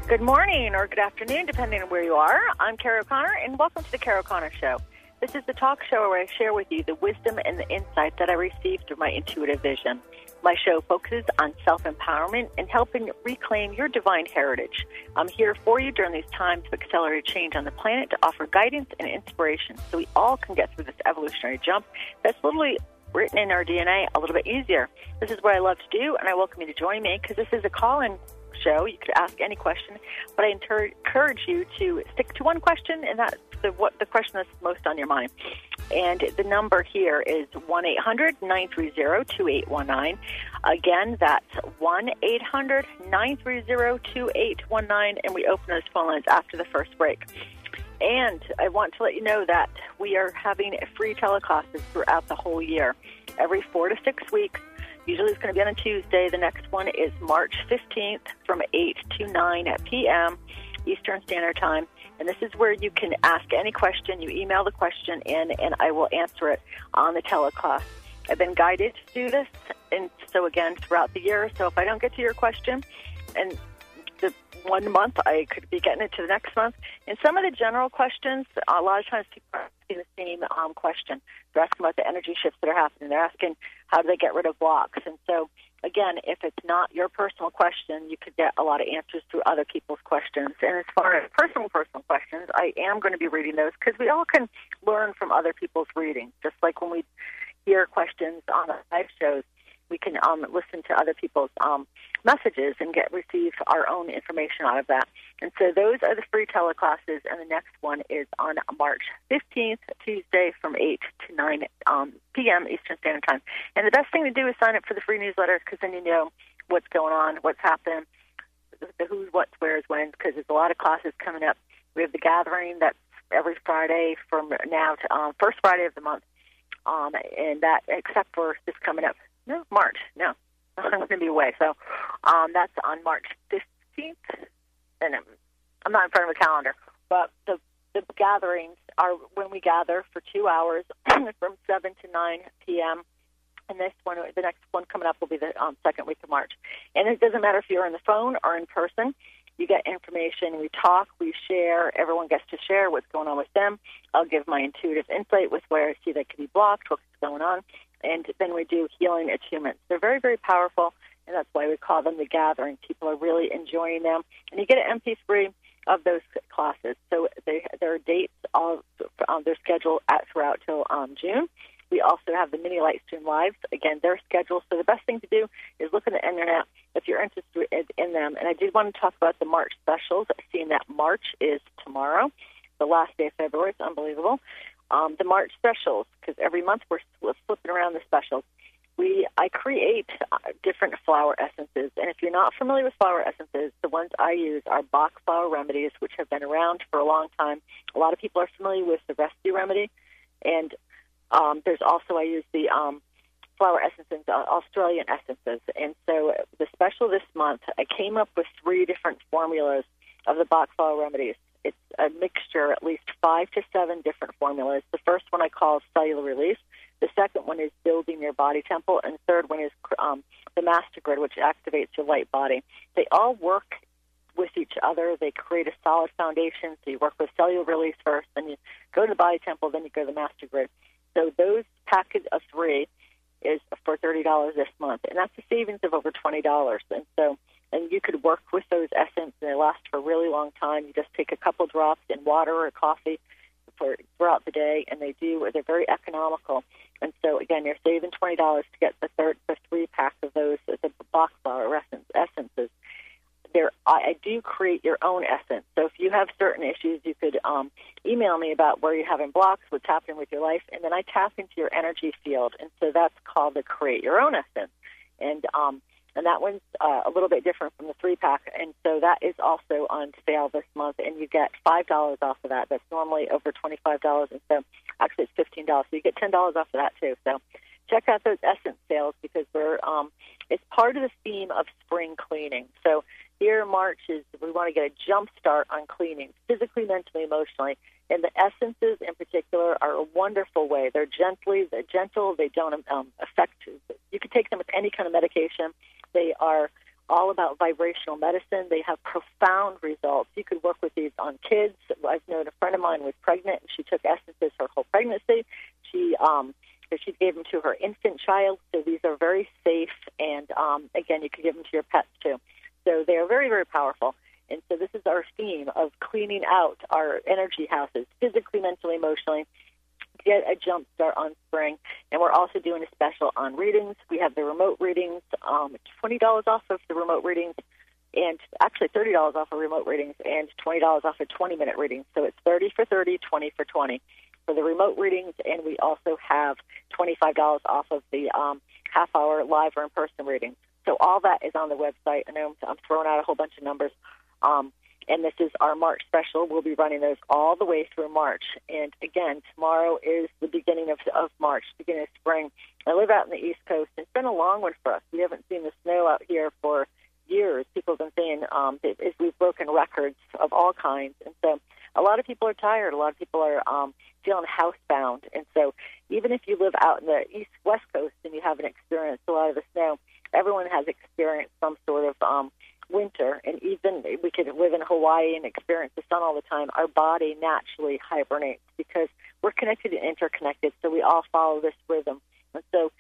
Good morning or good afternoon, depending on where you are. I'm Carrie O'Connor, and welcome to the Carrie O'Connor Show. This is the talk show where I share with you the wisdom and the insight that I received through my intuitive vision. My show focuses on self-empowerment and helping reclaim your divine heritage. I'm here for you during these times of accelerated change on the planet to offer guidance and inspiration so we all can get through this evolutionary jump that's literally written in our DNA a little bit easier. This is what I love to do, and I welcome you to join me because this is a call-in show. You could ask any question, but I encourage you to stick to one question, and that's the question that's most on your mind. And the number here is 1-800-930-2819. Again, that's 1-800-930-2819, and we open those phone lines after the first break. And I want to let you know that we are having free teleclasses throughout the whole year, every 4 to 6 weeks. Usually it's going to be on a Tuesday. The next one is March 15th from 8 to 9 p.m. Eastern Standard Time. And this is where you can ask any question. You email the question in, and I will answer it on the teleclass. I've been guided to do this, and so again, throughout the year. So if I don't get to your question, and the 1 month, I could be getting it to the next month. And some of the general questions, a lot of times people are asking the same question. They're asking about the energy shifts that are happening. They're asking how do they get rid of blocks. And so, again, if it's not your personal question, you could get a lot of answers through other people's questions. And as far as personal questions, I am going to be reading those because we all can learn from other people's readings. Just like when we hear questions on the live shows, we can listen to other people's messages and receive our own information out of that. And so those are the free teleclasses, and the next one is on March 15th, Tuesday, from 8 to 9 p.m. Eastern Standard Time. And the best thing to do is sign up for the free newsletter because then you know what's going on, what's happening, the who's, what's, where's, when, because there's a lot of classes coming up. We have the gathering that's every Friday from now to first Friday of the month, and that except for this coming up. No, March. No, I'm going to be away. So that's on March 15th, and I'm not in front of a calendar. But the gatherings are when we gather for 2 hours from 7 to 9 p.m. And this one, the next one coming up will be the second week of March. And it doesn't matter if you're on the phone or in person. You get information. We talk. We share. Everyone gets to share what's going on with them. I'll give my intuitive insight with where I see that could be blocked, what's going on. And then we do healing attunements. They're very, very powerful, and that's why we call them the gathering. People are really enjoying them. And you get an MP3 of those classes. So there are dates of their schedule throughout till June. We also have the mini light stream lives. Again, they're scheduled. So the best thing to do is look at the internet if you're interested in them. And I did want to talk about the March specials, seeing that March is tomorrow, the last day of February. It's unbelievable. The March specials, because every month we're flipping around the specials. I create different flower essences, and if you're not familiar with flower essences, the ones I use are Bach flower remedies, which have been around for a long time. A lot of people are familiar with the Rescue remedy, and there's also I use the flower essences, Australian essences, and so the special this month, I came up with 3 different formulas of the Bach flower remedies. It's a mixture, at least 5 to 7 different formulas. The first one I call cellular release. The second one is building your body temple. And the third one is the master grid, which activates your light body. They all work with each other. They create a solid foundation. So you work with cellular release first, then you go to the body temple, then you go to the master grid. So those package of 3 is for $30 this month. And that's a savings of over $20. And you could work with those essences, and they last for a really long time. You just take a couple drops in water or coffee throughout the day, and they're very economical. And so, again, you're saving $20 to get the 3 packs of those, the Bach flower essences. I do create your own essence. So if you have certain issues, you could email me about where you're having blocks, what's happening with your life, and then I tap into your energy field. And so that's called the Create Your Own Essence. And that one's a little bit different from the 3-pack. And so that is also on sale this month, and you get $5 off of that. That's normally over $25. And so actually it's $15. So you get $10 off of that, too. So check out those essence sales because it's part of the theme of spring cleaning. So here in March we want to get a jump start on cleaning, physically, mentally, emotionally. And the essences in particular are a wonderful way. They're gentle. They don't affect. You can take them with any kind of medication. They are all about vibrational medicine. They have profound results. You could work with these on kids. I've known a friend of mine was pregnant, and she took essences her whole pregnancy. She gave them to her infant child. So these are very safe, and again, you could give them to your pets too. So they are very, very powerful. And so this is our theme of cleaning out our energy houses, physically, mentally, emotionally. Get a jump start on spring. And we're also doing a special on readings. We have the remote readings, $20 off of the remote readings, and actually $30 off of remote readings and $20 off of 20-minute readings. So it's 30 for 30, 20 for 20 for the remote readings, and we also have $25 off of the half-hour live or in-person readings. So all that is on the website. I know I'm throwing out a whole bunch of numbers. And this is our March special. We'll be running those all the way through March. And again, tomorrow is the beginning of March, beginning of spring. I live out in the East Coast. It's been a long one for us. We haven't seen the snow out here for years. People have been saying we've broken records of all kinds. And so a lot of people are tired. A lot of people are feeling housebound. And so even if you live out in the West Coast and you haven't experienced a lot of the snow, everyone has experienced some sort of winter, and even we could live in Hawaii and experience the sun all the time. Our body naturally hibernates because we're connected and interconnected, so we all follow this rhythm. And so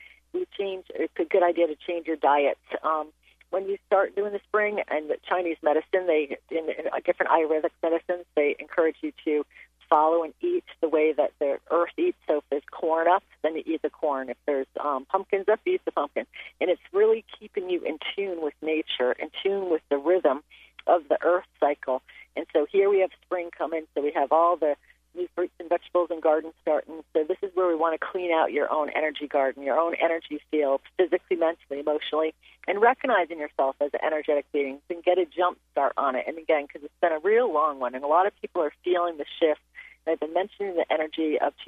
it's a good idea to change your diet. When you start doing the spring and the Chinese medicine, in different Ayurvedic medicines, they encourage you to follow and eat the way that the earth eats. So if there's corn up, then you eat the corn. If there's pumpkins up, you eat the pumpkin. And it's really keeping you in tune with nature, in tune with the rhythm of the earth cycle. And so here we have spring coming, so we have all the new fruits and vegetables and gardens starting. So this is where we want to clean out your own energy garden, your own energy field, physically, mentally, emotionally, and recognizing yourself as an energetic being and get a jump start on it. And again, because it's been a real long one, and a lot of people are feeling the shift. I've been mentioning the energy of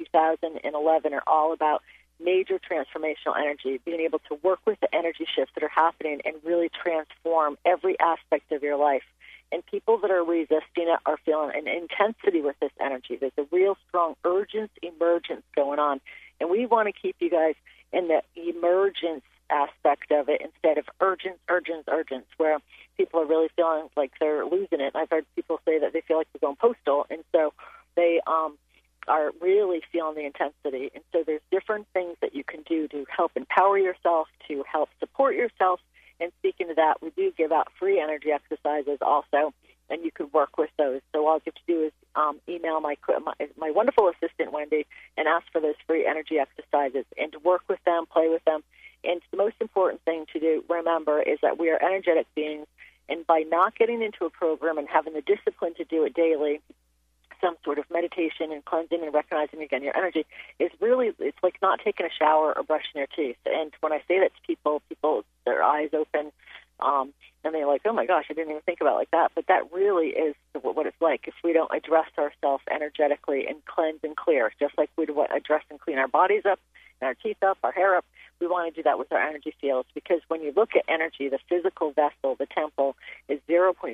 2011 are all about major transformational energy, being able to work with the energy shifts that are happening and really transform every aspect of your life. And people that are resisting it are feeling an intensity with this energy. There's a real strong urgence, emergence going on. And we want to keep you guys in the emergence aspect of it instead of urgence, where people are really feeling like they're losing it. I've heard people say that they feel like they're going postal, and so they are really feeling the intensity. And so there's different things that you can do to help empower yourself, to help support yourself. And speaking of that, we do give out free energy exercises also, and you can work with those. So all you have to do is email my wonderful assistant, Wendy, and ask for those free energy exercises and to work with them, play with them. And the most important thing to remember is that we are energetic beings, and by not getting into a program and having the discipline to do it daily, some sort of meditation and cleansing and recognizing, again, your energy is really, it's like not taking a shower or brushing your teeth. And when I say that to people, their eyes open, and they're like, oh my gosh, I didn't even think about it like that. But that really is what it's like if we don't address ourselves energetically and cleanse and clear, just like we'd address and clean our bodies up and our teeth up, our hair up. We want to do that with our energy fields, because when you look at energy, the physical vessel, the temple, is 0.01%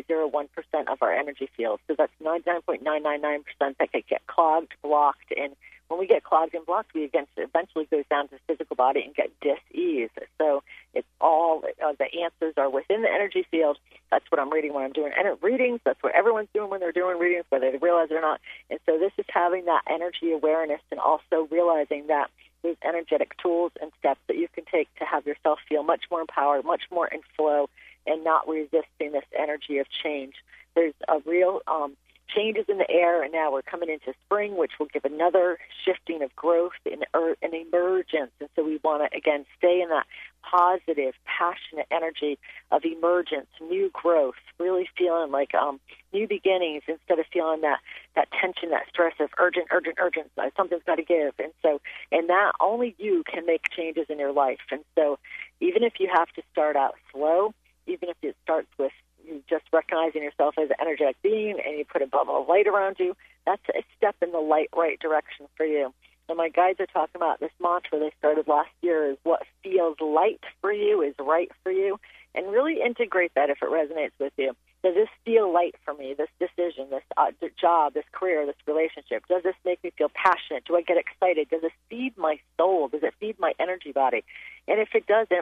of our energy field. So that's 99.999% that could get clogged, blocked, and when we get clogged and blocked, we eventually goes down to the physical body and get dis-ease. So it's all, the answers are within the energy field. That's what I'm reading when I'm doing readings. That's what everyone's doing when they're doing readings, whether they realize it or not. And so this is having that energy awareness and also realizing that there's energetic tools and steps that you can take to have yourself feel much more empowered, much more in flow, and not resisting this energy of change. There's a real changes in the air, and now we're coming into spring, which will give another shifting of growth and emergence. And so we want to, again, stay in that positive, passionate energy of emergence, new growth, really feeling like new beginnings instead of feeling that tension, that stress of urgent, something's got to give. And that only you can make changes in your life. And so even if you have to start out slow, even if it starts with you just recognizing yourself as an energetic being and you put a bubble of light around you, that's a step in the right direction for you. And my guides are talking about this mantra they started last year is what feels light for you is right for you, and really integrate that if it resonates with you. Does this feel light for me, this decision, this job, this career, this relationship? Does this make me feel passionate? Do I get excited? Does it feed my soul? Does it feed my energy body? And if it doesn't,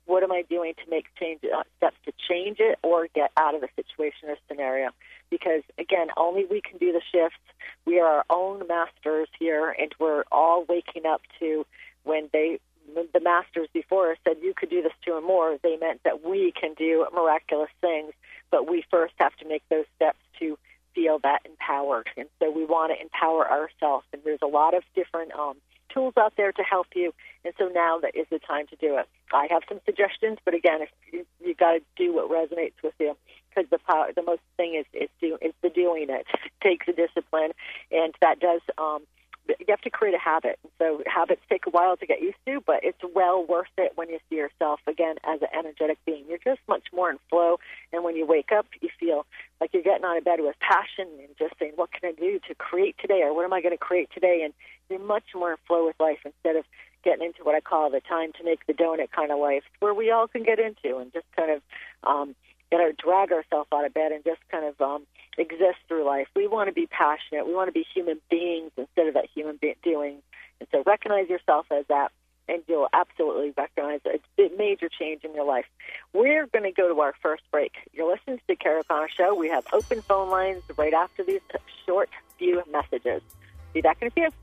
what am I doing to make steps to change it or get out of the situation or scenario? Because, again, only we can do the shifts. We are our own masters here, and we're all waking up to when the masters before us said you could do this too and more. They meant that we can do miraculous things, but we first have to make those steps to feel that empowered. And so we want to empower ourselves, and there's a lot of different tools out there to help you, and so now that is the time to do it. I have some suggestions, but again, if you got to do what resonates with you, because the most thing is the doing it. It takes a discipline, and that does. You have to create a habit. So habits take a while to get used to, but it's well worth it when you see yourself, again, as an energetic being. You're just much more in flow, and when you wake up, you feel like you're getting out of bed with passion and just saying, what can I do to create today, or what am I going to create today? And you're much more in flow with life instead of getting into what I call the time to make the donut kind of life, where we all can get into and just kind of drag ourselves out of bed and just kind of exist through life. We want to be passionate. We want to be human beings instead of that human doing. And so recognize yourself as that, and you'll absolutely recognize a major change in your life. We're going to go to our first break. You're listening to the Carol O'Connor Show. We have open phone lines right after these short few messages. Be back in a few.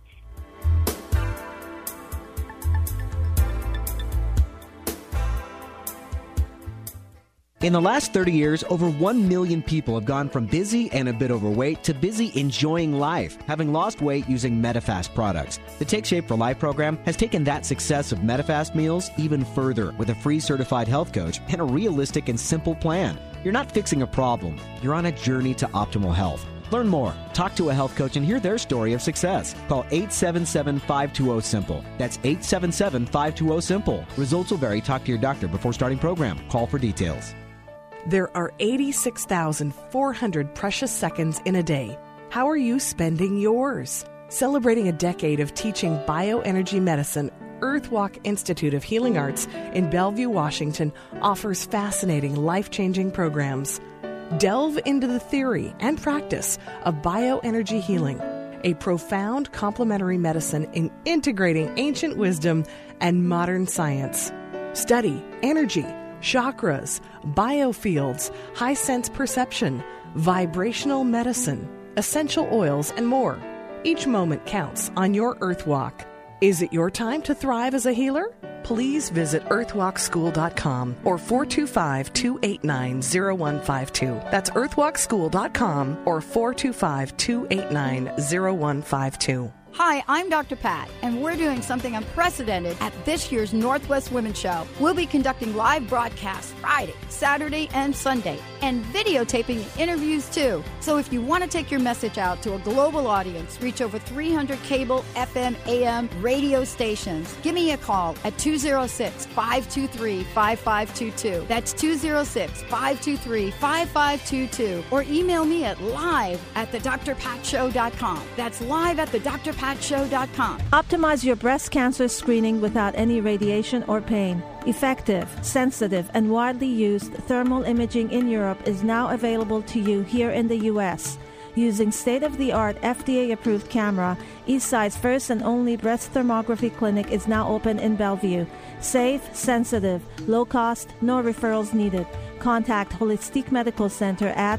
In the last 30 years, over 1 million people have gone from busy and a bit overweight to busy enjoying life, having lost weight using Medifast products. The Take Shape for Life program has taken that success of Medifast meals even further with a free certified health coach and a realistic and simple plan. You're not fixing a problem. You're on a journey to optimal health. Learn more, talk to a health coach, and hear their story of success. Call 877-520-SIMPLE. That's 877-520-SIMPLE. Results will vary. Talk to your doctor before starting program. Call for details. There are 86,400 precious seconds in a day. How are you spending yours? Celebrating a decade of teaching bioenergy medicine, Earthwalk Institute of Healing Arts in Bellevue, Washington offers fascinating, life-changing programs. Delve into the theory and practice of bioenergy healing, a profound complementary medicine in integrating ancient wisdom and modern science. Study energy, chakras, biofields, high sense perception, vibrational medicine, essential oils, and more. Each moment counts on your Earthwalk. Is it your time to thrive as a healer? Please visit earthwalkschool.com or 425-289-0152. That's earthwalkschool.com or 425-289-0152. Hi, I'm Dr. Pat, and we're doing something unprecedented at this year's Northwest Women's Show. We'll be conducting live broadcasts Friday, Saturday, and Sunday, and videotaping interviews too. So if you want to take your message out to a global audience, reach over 300 cable, FM, AM, radio stations, give me a call at 206-523-5522. That's 206-523-5522. Or email me at live@thedrpatshow.com. That's live@thedrpatshow.com. Optimize your breast cancer screening without any radiation or pain. Effective, sensitive, and widely used thermal imaging in Europe is now available to you here in the U.S. Using state-of-the-art FDA-approved camera, Eastside's first and only breast thermography clinic is now open in Bellevue. Safe, sensitive, low cost, no referrals needed. Contact Holistic Medical Center at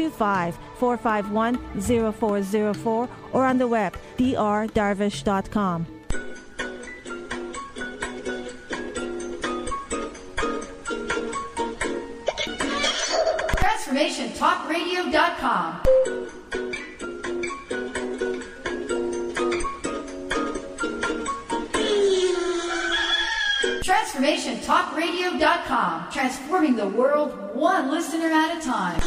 425-451-0404 or on the web, drdarvish.com. TransformationTalkRadio.com. TransformationTalkRadio.com. Transforming the world one listener at a time.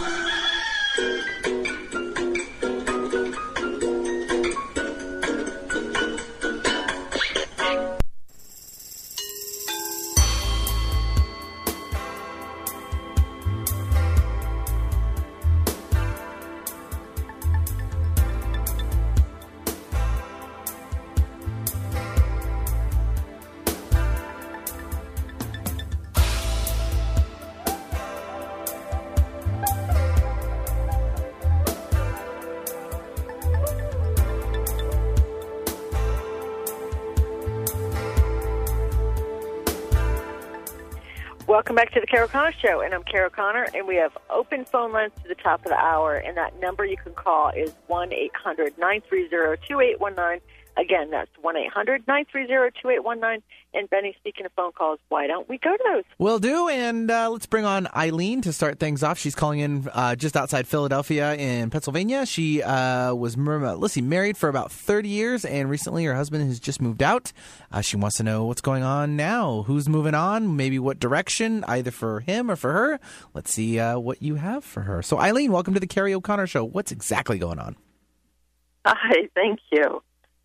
Welcome back to the Carol Connor Show, and I'm Carol Connor, and we have open phone lines to the top of the hour, and that number you can call is 1-800-930-2819. Again, that's 1-800-930-2819. And Benny, speaking of phone calls, why don't we go to those? Will do, and let's bring on Eileen to start things off. She's calling in just outside Philadelphia in Pennsylvania. She was married for about 30 years, and recently her husband has just moved out. She wants to know what's going on now, who's moving on, maybe what direction, either for him or for her. Let's see what you have for her. So, Eileen, welcome to the Carrie O'Connor Show. What's exactly going on? Hi, thank you.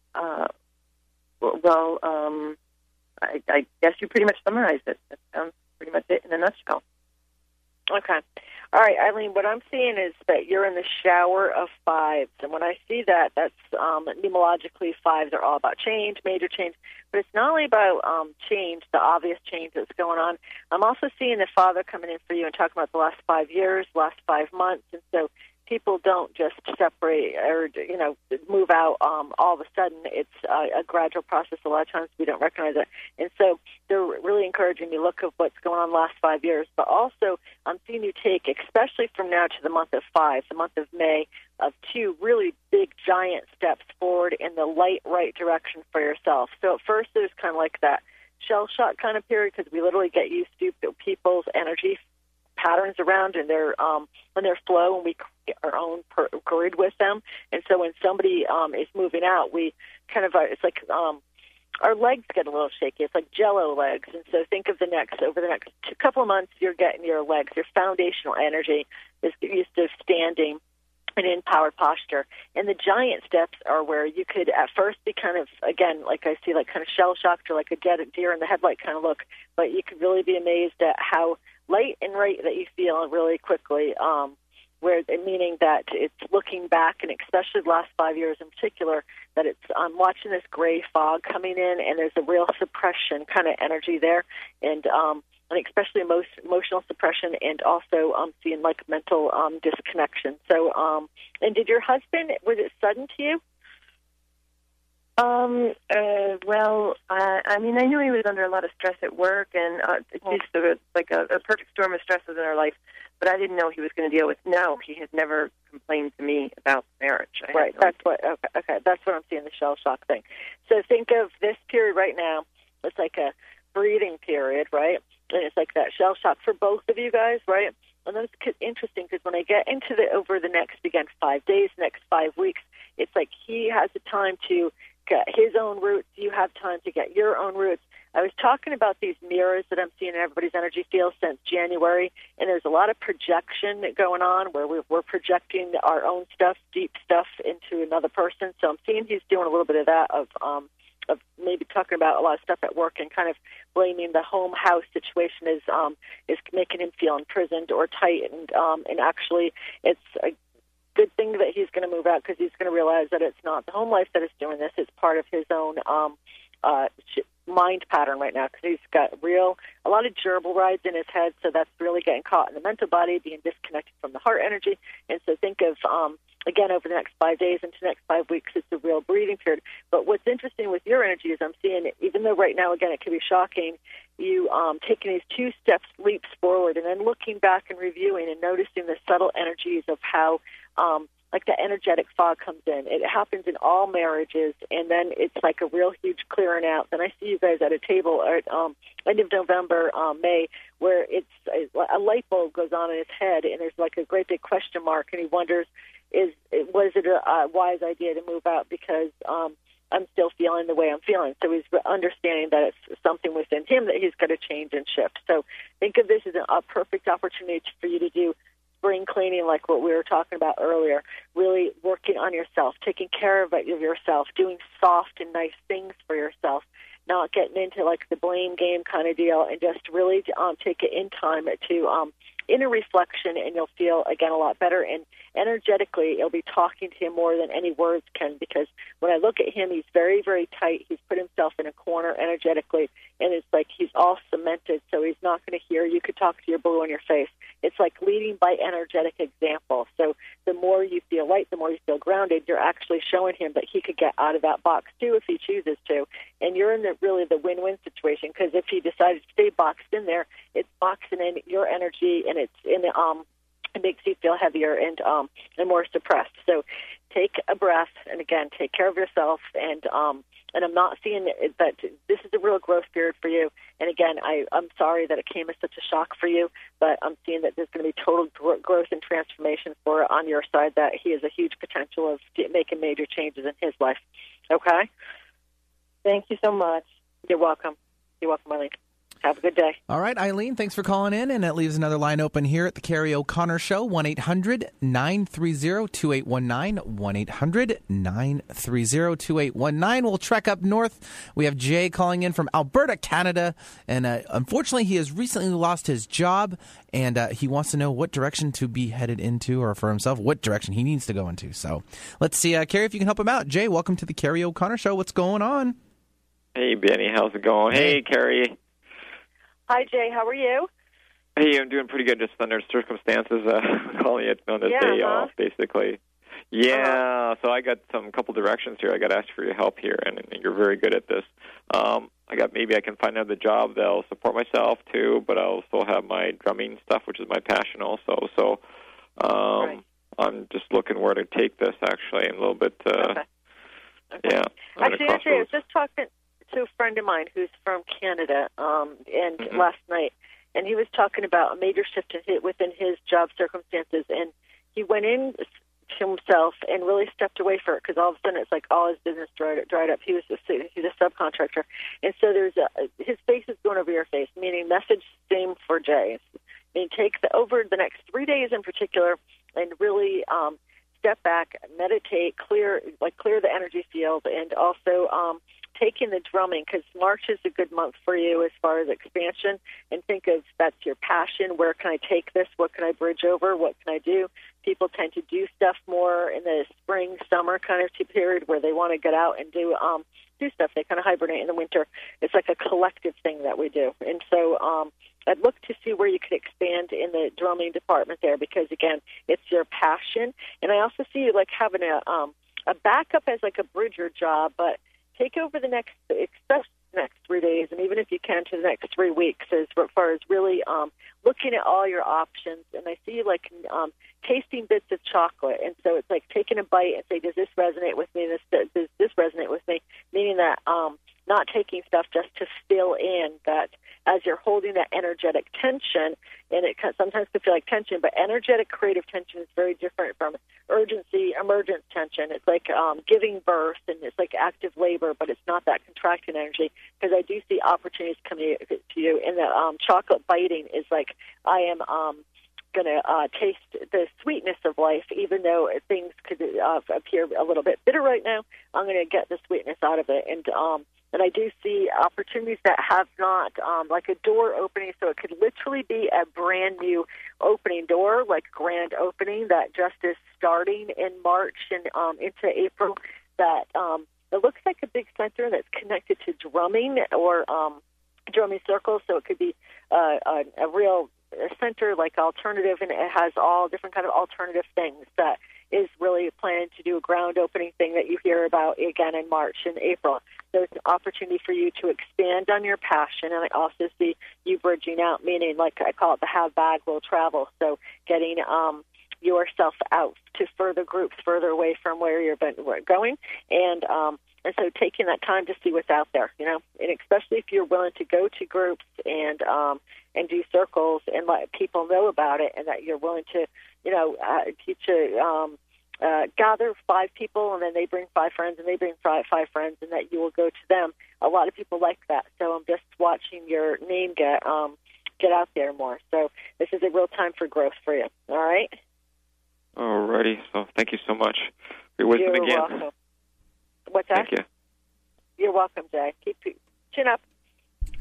I guess you pretty much summarized it. That sounds pretty much it in a nutshell. Okay. All right, Eileen, what I'm seeing is that you're in the shower of fives. And when I see that, that's numerologically, fives are all about change, major change. But it's not only about change, the obvious change that's going on. I'm also seeing the Father coming in for you and talking about the last 5 years, last 5 months. And so people don't just separate or, move out all of a sudden. It's a gradual process. A lot of times we don't recognize it. And so they're really encouraging me to look at what's going on the last 5 years. But also I'm seeing you take, especially from now to the month of 5, the month of May, of 2 really big, giant steps forward in the light, right direction for yourself. So at first there's kind of like that shell shock kind of period because we literally get used to people's energy patterns around and their flow, and we create our own grid with them. And so when somebody is moving out, we kind of it's like our legs get a little shaky. It's like Jell-O legs. And so think of over the next couple of months, you're getting your legs, your foundational energy is used to standing and in power posture. And the giant steps are where you could at first be kind of, again, like I see, like kind of shell-shocked or like a deer in the headlight kind of look, but you could really be amazed at how light and right that you feel really quickly, meaning that it's looking back, and especially the last 5 years in particular, that it's watching this gray fog coming in, and there's a real suppression kind of energy there, and especially emotional suppression, and also seeing like mental disconnection. So, and did your husband, was it sudden to you? I knew he was under a lot of stress at work, and it's just like a perfect storm of stresses in our life, but I didn't know he was going to deal with. No, he has never complained to me about marriage. Right, that's what I'm seeing, the shell shock thing. So think of this period right now, it's like a breathing period, right? And it's like that shell shock for both of you guys, right? And then it's interesting because when I get into over the next, again, 5 days, next 5 weeks, it's like he has the time to get his own roots. You have time to get your own roots. I was talking about these mirrors that I'm seeing in everybody's energy field since January, and there's a lot of projection going on where we're projecting our own stuff, deep stuff, into another person. So I'm seeing he's doing a little bit of that, of maybe talking about a lot of stuff at work and kind of blaming the home house situation is making him feel imprisoned or tight, and actually it's a good thing that he's going to move out because he's going to realize that it's not the home life that is doing this. It's part of his own mind pattern right now because he's got a lot of gerbil rides in his head, so that's really getting caught in the mental body, being disconnected from the heart energy. And so think of, again, over the next 5 days into the next 5 weeks, it's a real breathing period. But what's interesting with your energy is I'm seeing, even though right now, again, it can be shocking, you taking these 2 leaps forward and then looking back and reviewing and noticing the subtle energies of how like the energetic fog comes in. It happens in all marriages, and then it's like a real huge clearing out. Then I see you guys at a table at end of November, May, where it's a light bulb goes on in his head, and there's like a great big question mark, and he wonders, was it a wise idea to move out because I'm still feeling the way I'm feeling. So he's understanding that it's something within him that he's got to change and shift. So think of this as a perfect opportunity for you to do spring cleaning, like what we were talking about earlier, really working on yourself, taking care of yourself, doing soft and nice things for yourself, not getting into like the blame game kind of deal, and just really take it in time to inner reflection, and you'll feel, again, a lot better. And energetically, it'll be talking to him more than any words can, because when I look at him, he's very, very tight. He's put himself in a corner energetically, and it's like he's all cemented, so he's not going to hear. You could talk to your blue in your face. It's like leading by energetic example. So the more you feel light, the more you feel grounded, you're actually showing him that he could get out of that box too if he chooses to. And you're in really the win-win situation, because if he decides to stay boxed in there, it's boxing in your energy, and it's in the it makes you feel heavier and more suppressed. So take a breath, and again, take care of yourself. And I'm not seeing that this is a real growth period for you. And again, I'm sorry that it came as such a shock for you, but I'm seeing that there's going to be total growth and transformation on your side, that he has a huge potential of making major changes in his life. Okay? Thank you so much. You're welcome. You're welcome, Eileen. Have a good day. All right, Eileen, thanks for calling in, and that leaves another line open here at the Carrie O'Connor Show, 1-800-930-2819, 1-800-930-2819. We'll trek up north. We have Jay calling in from Alberta, Canada, and unfortunately he has recently lost his job, and he wants to know what direction to be headed into, or for himself, what direction he needs to go into. So let's see, Carrie, if you can help him out. Jay, welcome to the Carrie O'Connor Show. What's going on? Hey, Benny, how's it going? Hey, Carrie. Hi, Jay. How are you? Hey, I'm doing pretty good. Just under circumstances, calling it on the day off, basically. Yeah, so I got some couple directions here. I got asked for your help here, and you're very good at this. Maybe I can find another job that'll support myself too, but I also have my drumming stuff, which is my passion also. So right. I'm just looking where to take this. Actually, a little bit. Okay. Yeah. Actually, I was just talking to a friend of mine who's from Canada, and last night, and he was talking about a major shift within his job circumstances, and he went in to himself and really stepped away for it, because all of a sudden it's like all his business dried up. He's a subcontractor, and so his face is going over your face, meaning message same for Jay. I mean, take over the next 3 days in particular, and really step back, meditate, clear the energy field, and also taking the drumming, because March is a good month for you as far as expansion, and think of that's your passion. Where can I take this? What can I bridge over? What can I do? People tend to do stuff more in the spring, summer kind of period, where they want to get out and do stuff. They kind of hibernate in the winter. It's like a collective thing that we do. And so I'd look to see where you could expand in the drumming department there, because, again, it's your passion. And I also see you like having a backup as like a bridger job, but take over the next 3 days, and even if you can, to the next 3 weeks, as far as really looking at all your options. And I see you like tasting bits of chocolate, and so it's like taking a bite and say, does this resonate with me? Does this resonate with me? Meaning that not taking stuff just to fill in, that as you're holding that energetic tension, and it sometimes can feel like tension, but energetic creative tension is very different from urgency, emergent tension. It's like giving birth, and it's like active labor, but it's not that contracting energy, because I do see opportunities coming to you. And the chocolate biting is like, I am going to taste the sweetness of life, even though things could appear a little bit bitter right now. I'm going to get the sweetness out of it. And I do see opportunities that have not, like a door opening, so it could literally be a brand new opening door, like grand opening that just is starting in March and into April, that it looks like a big center that's connected to drumming or drumming circles, so it could be a real center like alternative, and it has all different kind of alternative things that is really planning to do a ground opening thing that you hear about again in March and April. So it's an opportunity for you to expand on your passion, and I also see you bridging out, meaning like I call it the have bag will travel. So getting yourself out to further groups, further away from where you're going, and so taking that time to see what's out there, and especially if you're willing to go to groups and do circles and let people know about it, and that you're willing to, teach gather 5 people, and then they bring 5 friends, and they bring 5 friends, and that you will go to them. A lot of people like that. So I'm just watching your name get out there more. So this is a real time for growth for you. All right? Alrighty. So thank you so much for your wisdom again. You're welcome. What's that? Thank you. You're welcome, Jay. Keep chin up.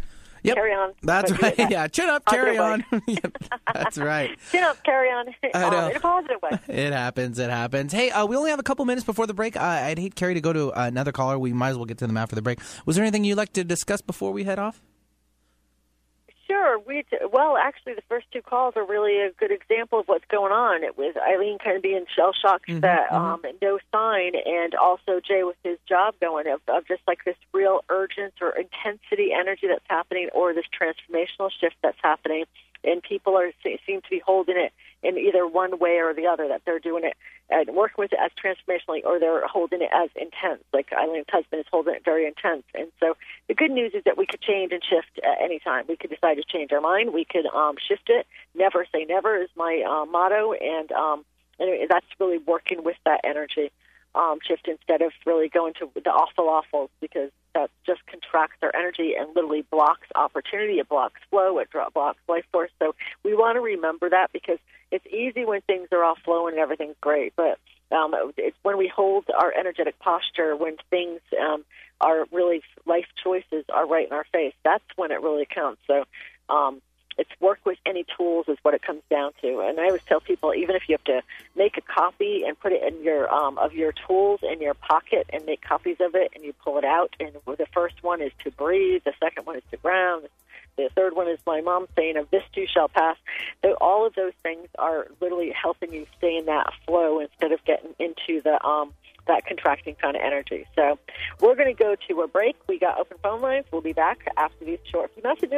Carry on. That's right. Yeah, chin up, carry on. That's right. Chin up, carry on. I know. In a positive way. It happens. Hey, we only have a couple minutes before the break. I'd hate Carrie to go to another caller. We might as well get to them after the break. Was there anything you'd like to discuss before we head off? Sure. Well, actually, the first two calls are really a good example of what's going on. It was Eileen kind of being shell-shocked that no sign, and also Jay with his job going of just like this real urgence or intensity energy that's happening, or this transformational shift that's happening, and people seem to be holding it in either one way or the other, that they're doing it and working with it as transformationally, or they're holding it as intense, like Eileen's husband is holding it very intense. And so the good news is that we could change and shift at any time. We could decide to change our mind. We could shift it. Never say never is my motto, and that's really working with that energy shift instead of really going to the awfuls, because that just contracts our energy and literally blocks opportunity. It blocks flow. It blocks life force. So we want to remember that, because it's easy when things are all flowing and everything's great, but it's when we hold our energetic posture, when things are really, life choices are right in our face, that's when it really counts. So it's work with any tools is what it comes down to. And I always tell people, even if you have to make a copy and put it in your of your tools in your pocket and make copies of it, and you pull it out, and the first one is to breathe, the second one is to ground, the third one is my mom saying, of this too shall pass. So all of those things are literally helping you stay in that flow instead of getting into the that contracting kind of energy. So we're going to go to a break. We got open phone lines. We'll be back after these short few messages.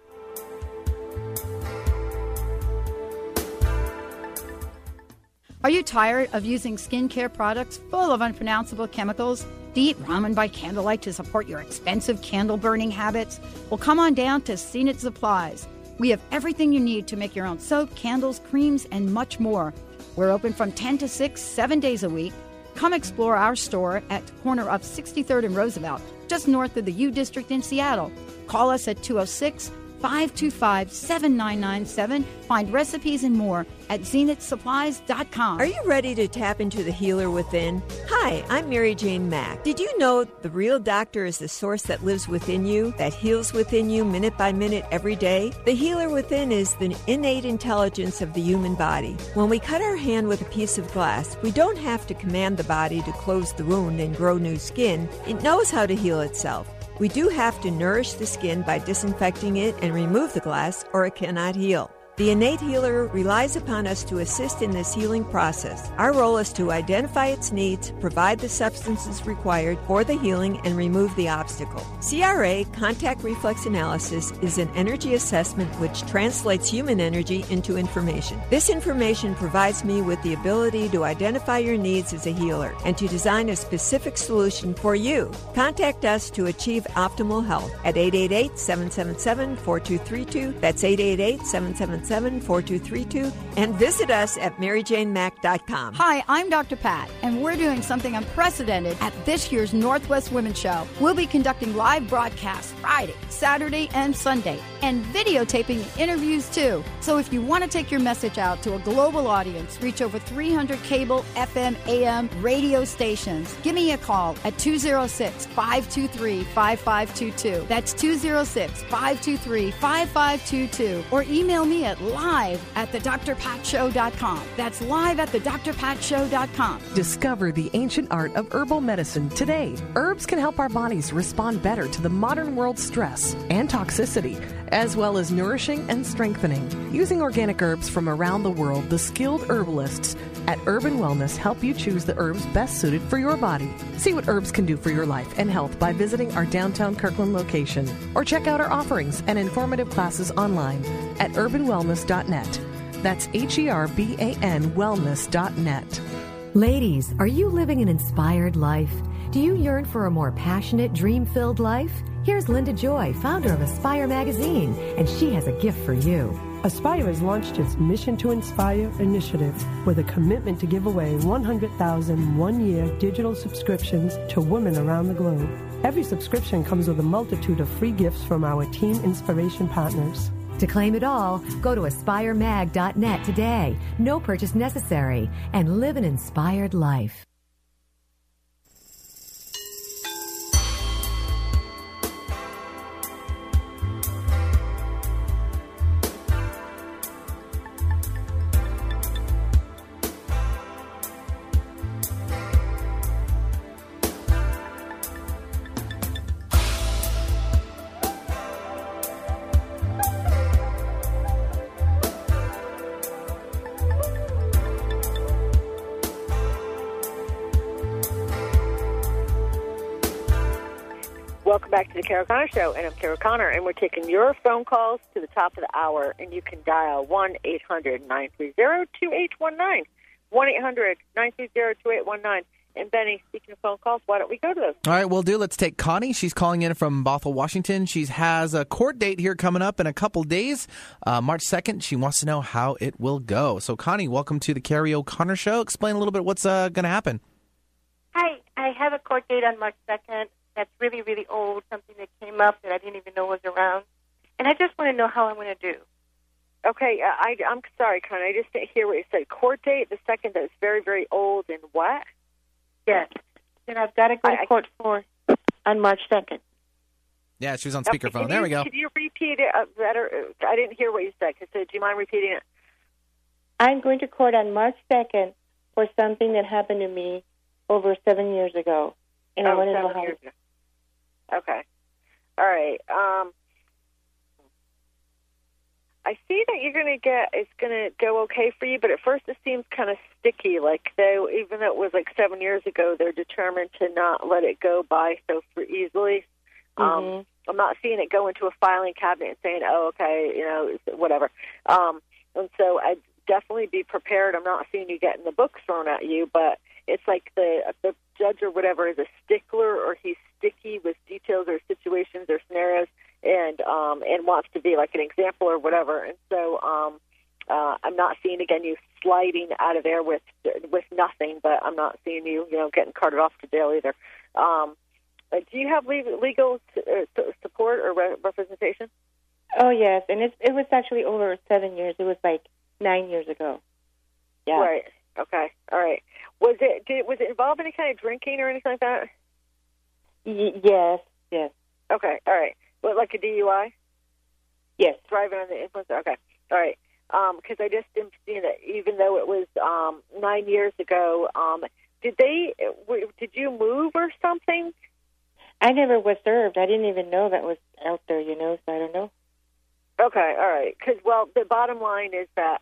Are you tired of using skincare products full of unpronounceable chemicals? Do you eat ramen by candlelight to support your expensive candle-burning habits? Well, come on down to Zenith Supplies. We have everything you need to make your own soap, candles, creams, and much more. We're open from 10 to 6, 7 days a week. Come explore our store at the corner of 63rd and Roosevelt, just north of the U District in Seattle. Call us at 206-525-7997. Find recipes and more at zenithsupplies.com. Are you ready to tap into the healer within? Hi, I'm Mary Jane Mack. Did you know the real doctor is the source that lives within you, that heals within you minute by minute every day? The healer within is the innate intelligence of the human body. When we cut our hand with a piece of glass, we don't have to command the body to close the wound and grow new skin. It knows how to heal itself. We do have to nourish the skin by disinfecting it and remove the glass, or it cannot heal. The innate healer relies upon us to assist in this healing process. Our role is to identify its needs, provide the substances required for the healing, and remove the obstacle. CRA, contact reflex analysis, is an energy assessment which translates human energy into information. This information provides me with the ability to identify your needs as a healer and to design a specific solution for you. Contact us to achieve optimal health at 888-777-4232. That's 888-777-4232, and visit us at maryjanemack.com. Hi, I'm Dr. Pat, and we're doing something unprecedented at this year's Northwest Women's Show. We'll be conducting live broadcasts Friday, Saturday, and Sunday, and videotaping interviews too. So if you want to take your message out to a global audience, reach over 300 cable, FM, AM, radio stations, give me a call at 206-523-5522. That's 206-523-5522. Or email me at live@thedrpatshow.com. That's live@thedrpatshow.com. Discover the ancient art of herbal medicine today. Herbs can help our bodies respond better to the modern world's stress and toxicity, as well as nourishing and strengthening. Using organic herbs from around the world, the skilled herbalists at Urban Wellness help you choose the herbs best suited for your body. See what herbs can do for your life and health by visiting our downtown Kirkland location, or check out our offerings and informative classes online at urbanwellness.net. That's HERBAN wellness.net. Ladies, are you living an inspired life? Do you yearn for a more passionate, dream-filled life? Here's Linda Joy, founder of Aspire Magazine, and she has a gift for you. Aspire has launched its Mission to Inspire initiative with a commitment to give away 100,000 one-year digital subscriptions to women around the globe. Every subscription comes with a multitude of free gifts from our Team Inspiration partners. To claim it all, go to aspiremag.net today. No purchase necessary, and live an inspired life. Welcome back to the Carol Connor Show, and I'm Carol Connor, and we're taking your phone calls to the top of the hour, and you can dial 1-800-930-2819, 1-800-930-2819. And Benny, speaking of phone calls, why don't we go to those? All right, we'll do. Let's take Connie. She's calling in from Bothell, Washington. She has a court date here coming up in a couple days, March 2nd. She wants to know how it will go. So, Connie, welcome to the Carrie O'Connor Show. Explain a little bit what's going to happen. Hi, I have a court date on March 2nd. That's really, really old, something that came up that I didn't even know was around. And I just want to know how I'm going to do. Okay, I'm sorry, Connie. I just didn't hear what you said. Court date, the second that's very, very old, and what? Yes. Then I've got to go to court on March 2nd. Yeah, she was on speakerphone. There we go. Could you repeat it better? I didn't hear what you said. So do you mind repeating it? I'm going to court on March 2nd for something that happened to me over 7 years ago. And I want to know how. Okay. All right. I see that you're going to it's going to go okay for you, but at first it seems kind of sticky, like even though it was like 7 years ago, they're determined to not let it go by so easily. I'm not seeing it go into a filing cabinet and saying, oh, okay, whatever. And so I'd definitely be prepared. I'm not seeing you getting the books thrown at you, but it's like the judge or whatever is a stickler, or he's sticky with details or situations or scenarios, and wants to be like an example or whatever. And so I'm not seeing, again, you sliding out of there with nothing, but I'm not seeing you, getting carted off to jail either. Do you have legal support or representation? Oh, yes, and it was actually over 7 years. It was like 9 years ago. Yeah. Right. Okay. All right. Was it involved in any kind of drinking or anything like that? Yes. Okay. All right. What, like a DUI? Yes. Driving under the influence? Okay. All right. Because I just didn't see that even though it was 9 years ago, did you move or something? I never was served. I didn't even know that was out there, so I don't know. Okay. All right. Because, the bottom line is that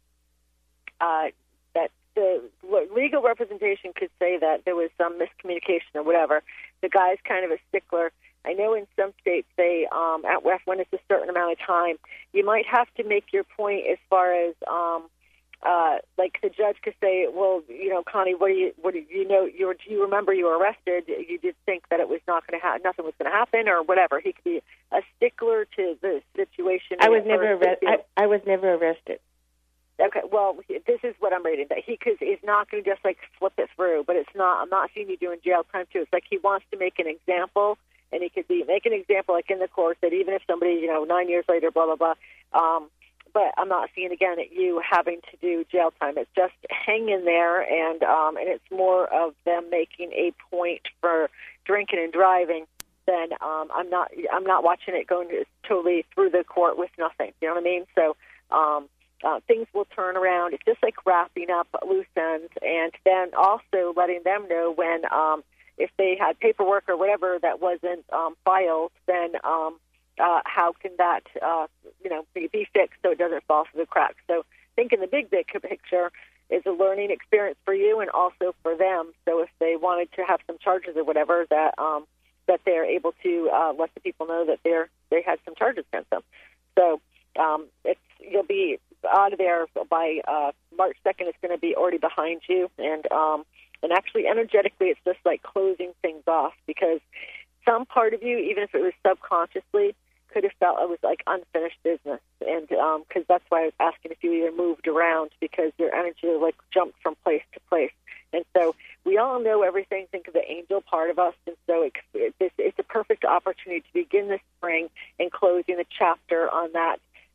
that the legal representation could say that there was some miscommunication or whatever. The guy's kind of a stickler. I know in some states they, when it's a certain amount of time, you might have to make your point as far as, like the judge could say, well, Connie, do you remember you were arrested? You did think that it was not going to nothing was going to happen or whatever. He could be a stickler to the situation. I was never arrested. I was never arrested. Okay, well, this is what I'm reading, that he's not going to just, flip it through, but it's not, I'm not seeing you doing jail time, too. It's like he wants to make an example, and he could make an example, like in the court, that even if somebody, 9 years later, blah, blah, blah, but I'm not seeing, again, you having to do jail time. It's just hang in there, and it's more of them making a point for drinking and driving than I'm not watching it going totally through the court with nothing, you know what I mean? So, things will turn around. It's just like wrapping up loose ends, and then also letting them know when, if they had paperwork or whatever that wasn't filed, then how can that, be fixed so it doesn't fall through the cracks. So I think in the big picture is a learning experience for you and also for them. So if they wanted to have some charges or whatever, that they're able to let the people know that they had some charges against them. So you'll be out of there by March 2nd. It's going to be already behind you, and actually energetically, it's just like closing things off, because some part of you, even if it was subconsciously, could have felt it was like unfinished business, and because that's why I was asking if you even moved around, because your energy jumped from place to place. And so we all know everything. Think of the angel part of us, and so it's a perfect opportunity to begin this spring and closing the chapter on that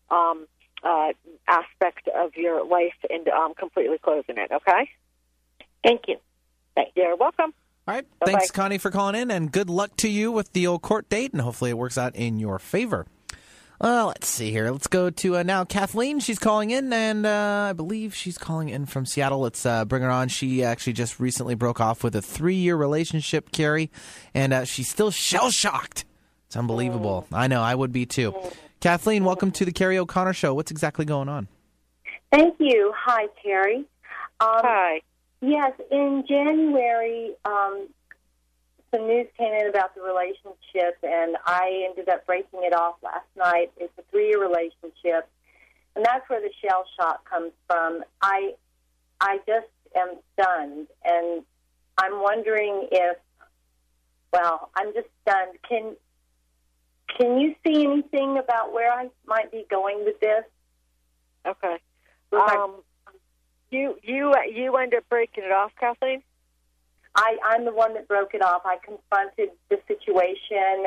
aspect of your life and completely closing it. Okay? Thank you. You're welcome. All right. Bye-bye. Thanks, Connie, for calling in, and good luck to you with the old court date, and hopefully it works out in your favor. Well, let's see here. Let's go to now Kathleen. She's calling in, and I believe she's calling in from Seattle. Let's bring her on. She actually just recently broke off with a 3-year relationship, Carrie, and she's still shell-shocked. It's unbelievable. I know. I would be, too. Kathleen, welcome to the Carrie O'Connor Show. What's exactly going on? Thank you. Hi, Carrie. Hi. Yes, in January, some news came in about the relationship, and I ended up breaking it off last night. It's a 3-year relationship, and that's where the shell shock comes from. I just am stunned, and I'm wondering if, well, I'm just stunned. Can you see anything about where I might be going with this? Okay. You end up breaking it off, Kathleen? I'm the one that broke it off. I confronted the situation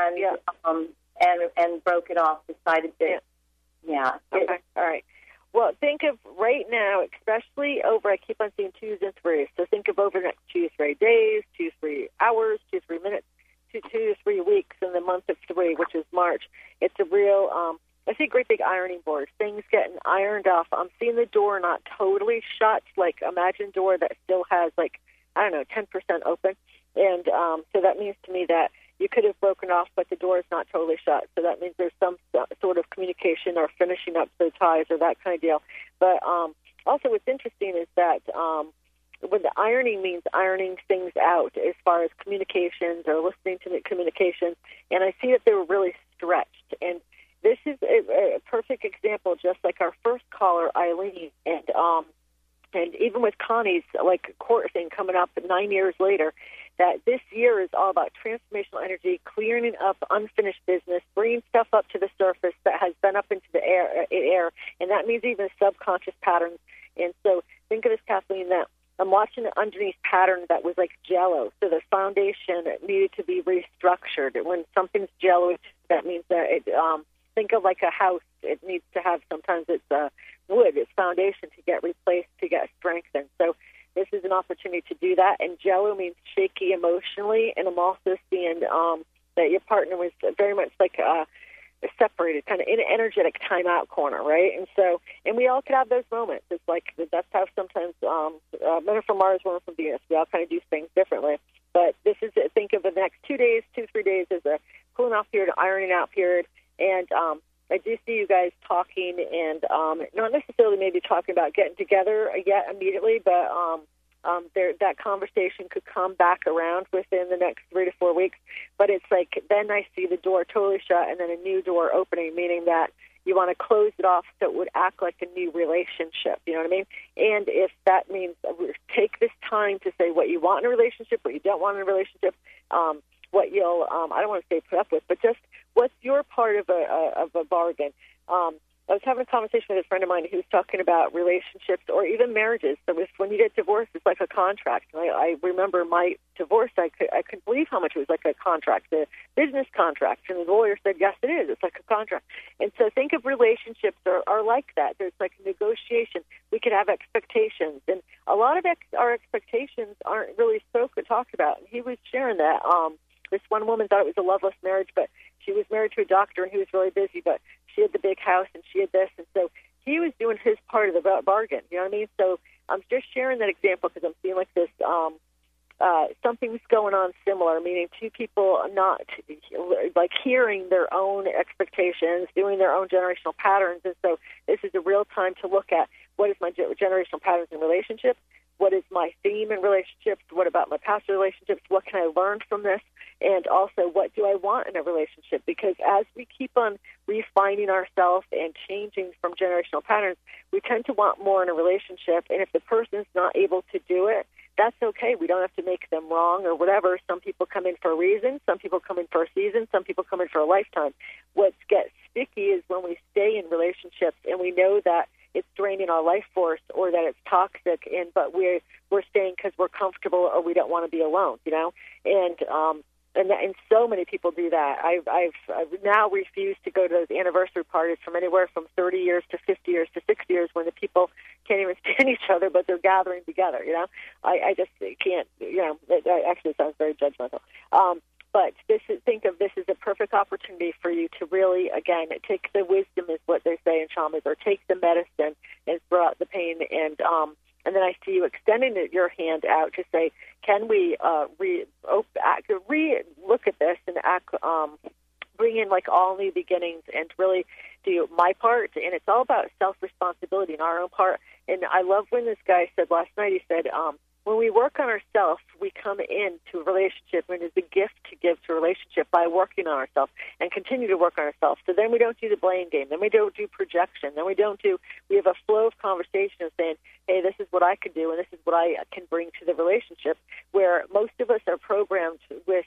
and broke it off. Decided that, Okay. All right. Well, think of right now, especially over. I keep on seeing 2s and 3s. So think of over the next 2 to 3 days, 2 to 3 hours, 2 to 3 minutes, 2 to 3 weeks in the month of 3, which is March. It's a real. I see a great big ironing board. Things getting ironed off. I'm seeing the door not totally shut. Like imagine a door that still has 10% open. And so that means to me that you could have broken off, but the door is not totally shut. So that means there's some sort of communication or finishing up the ties or that kind of deal. But also what's interesting is that when the ironing means ironing things out as far as communications or listening to the communications, and I see that they were really stretched. And this is a perfect example, just like our first caller, Eileen, and even with Connie's court thing coming up 9 years later, that this year is all about transformational energy, clearing up unfinished business, bringing stuff up to the surface that has been up into the air, and that means even subconscious patterns. And so think of this, Kathleen, that I'm watching an underneath pattern that was like Jell-O. So the foundation needed to be restructured. When something's Jell-O, that means that it, think of like a house. It needs to have, sometimes it's wood, it's foundation to get replaced, to get strengthened. So this is an opportunity to do that. And Jell-O means shaky emotionally, and I'm also seeing that your partner was very much like separated, kind of in an energetic timeout corner, right? And so, and we all could have those moments. It's like that's how sometimes men are from Mars, women from Venus. We all kind of do things differently. But this is, think of the next 2 days, 2-3 days as a cooling off period, ironing out period. And I do see you guys talking, and not necessarily maybe talking about getting together yet immediately, but that conversation could come back around within the next 3 to 4 weeks. But it's like then I see the door totally shut and then a new door opening, meaning that you want to close it off so it would act like a new relationship. You know what I mean? And if that means take this time to say what you want in a relationship, what you don't want in a relationship, what you'll I don't want to say put up with, but just what's your part of a bargain. I was having a conversation with a friend of mine who was talking about relationships or even marriages. So when you get divorced, it's like a contract. I remember my divorce, I couldn't believe how much it was like a contract, a business contract. And the lawyer said, yes, it is. It's like a contract. And so think of relationships are like that. There's like a negotiation. We could have expectations. And a lot of our expectations aren't really talked about. And he was sharing that. This one woman thought it was a loveless marriage, but she was married to a doctor and he was really busy, but she had the big house and she had this. And so he was doing his part of the bargain. You know what I mean? So I'm just sharing that example because I'm seeing like this, something's going on similar, meaning two people not like hearing their own expectations, doing their own generational patterns. And so this is a real time to look at what is my generational patterns in relationships? What is my theme in relationships? What about my past relationships? What can I learn from this? And also, what do I want in a relationship? Because as we keep on refining ourselves and changing from generational patterns, we tend to want more in a relationship. And if the person's not able to do it, that's okay. We don't have to make them wrong or whatever. Some people come in for a reason. Some people come in for a season. Some people come in for a lifetime. What gets sticky is when we stay in relationships and we know that it's draining our life force or that it's toxic, but we're staying because we're comfortable or we don't want to be alone, you know? And so many people do that. I've now refused to go to those anniversary parties from anywhere from 30 years to 50 years to 60 years when the people can't even stand each other, but they're gathering together, you know? I just can't, you know, it actually sounds very judgmental. But think of this as a perfect opportunity for you to really, again, take the wisdom is what they say in shamans, or take the medicine and throw out the pain. And then I see you extending your hand out to say, can we look at this and bring in like all new beginnings and really do my part? And it's all about self-responsibility in our own part. And I love when this guy said last night, he said, when we work on ourselves, we come into a relationship, and it's a gift to give to a relationship by working on ourselves and continue to work on ourselves. So then we don't do the blame game. Then we don't do projection. Then we have a flow of conversation of saying, hey, this is what I could do, and this is what I can bring to the relationship, where most of us are programmed with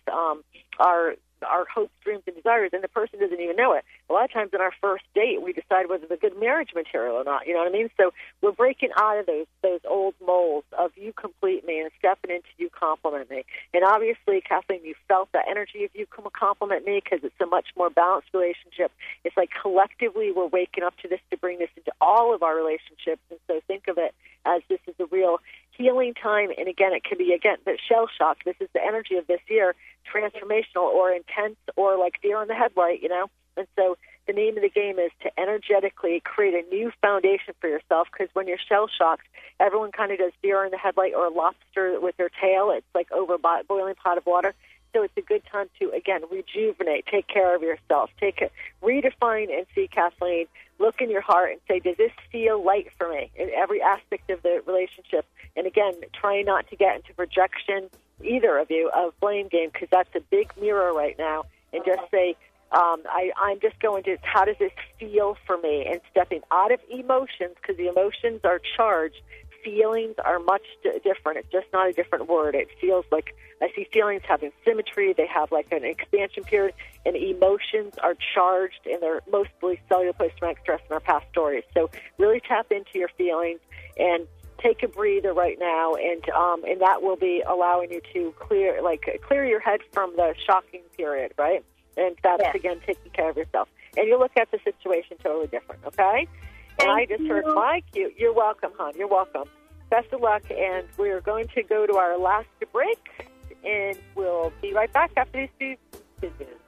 our hopes, dreams, and desires, and the person doesn't even know it. A lot of times in our first date, we decide whether they're good marriage material or not. You know what I mean? So we're breaking out of those old molds of you complete me and stepping into you compliment me. And obviously, Kathleen, you felt that energy of you compliment me because it's a much more balanced relationship. It's like collectively we're waking up to this to bring this into all of our relationships. And so think of it as this is a real healing time. And again, it can be, the shell shock. This is the energy of this year, transformational or intense or like deer in the headlight, you know? And so the name of the game is to energetically create a new foundation for yourself, because when you're shell-shocked, everyone kind of does deer in the headlight or a lobster with their tail. It's like over a boiling pot of water. So it's a good time to, again, rejuvenate, take care of yourself, redefine and see, Kathleen, look in your heart and say, does this feel light for me in every aspect of the relationship? And again, try not to get into projection, either of you, of blame game, because that's a big mirror right now. And just say, I'm just going to, how does this feel for me? And stepping out of emotions, because the emotions are charged. Feelings are much different. It's just not a different word. It feels like, I see feelings having symmetry. They have like an expansion period, and emotions are charged, and they're mostly cellular post-traumatic stress in our past stories. So really tap into your feelings and take a breather right now, and that will be allowing you to clear your head from the shocking period, right? And that's, again, taking care of yourself. And you look at the situation totally different, okay? And I just heard Mike. You're welcome, hon. You're welcome. Best of luck, and we're going to go to our last break, and we'll be right back after these two business.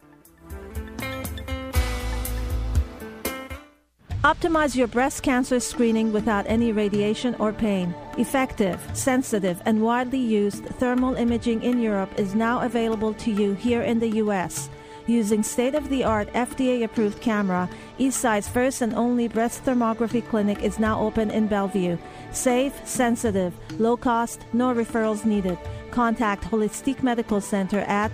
Optimize your breast cancer screening without any radiation or pain. Effective, sensitive, and widely used thermal imaging in Europe is now available to you here in the U.S. Using state-of-the-art FDA-approved camera, Eastside's first and only breast thermography clinic is now open in Bellevue. Safe, sensitive, low cost, no referrals needed. Contact Holistic Medical Center at